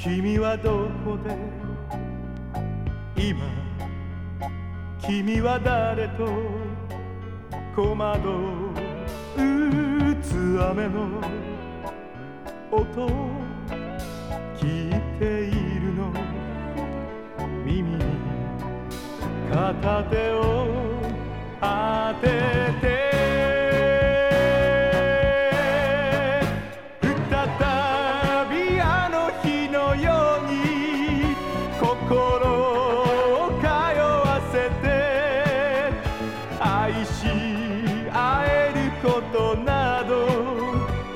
君はどこで今君は誰と小窓打つ雨の音聞いているの耳に片手を当てて再びあの日のように心を通わせて愛し合えることな